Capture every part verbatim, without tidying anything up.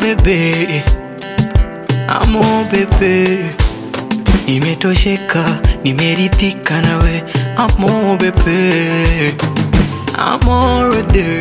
bebe, amo bebe, nimetosheka, nimeridhika nawe, amo bebe, amore de,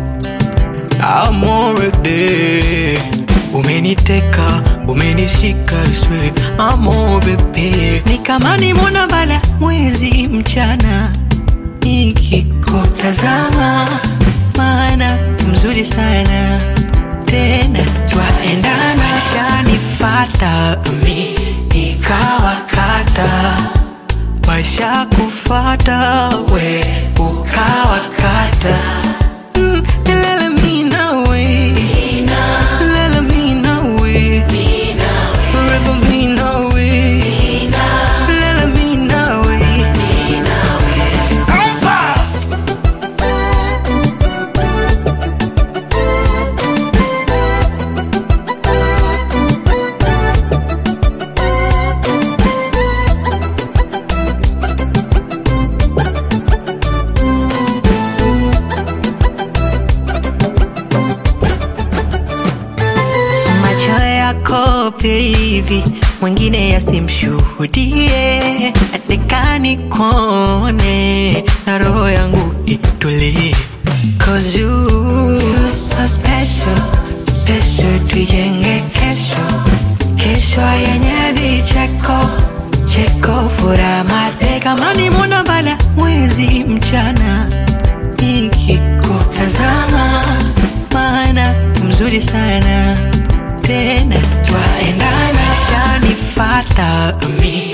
amore de. Umeniteka, umenishika swe, amo bebe. Ni kama nimeona bala mwezi mchana nikikutazama, maana mzuri sana tena twaendana. Kanifata mi nikawakata, washa kufata we ukawakata. mm, Lala mi nawe, lala mi nawe, forever mi nawe, lala mi nawe. Hivi mwingine yasimshuhudie, atekani kone na roho yangu itulie. Cause you, you're so special, special. Tujenge kesho, kesho yenye vicheko, cheko furaha mate. Kama nimeona bala mwezi mchana nikikutazama, maana mzuri sana tena twaendana. Kanifata mi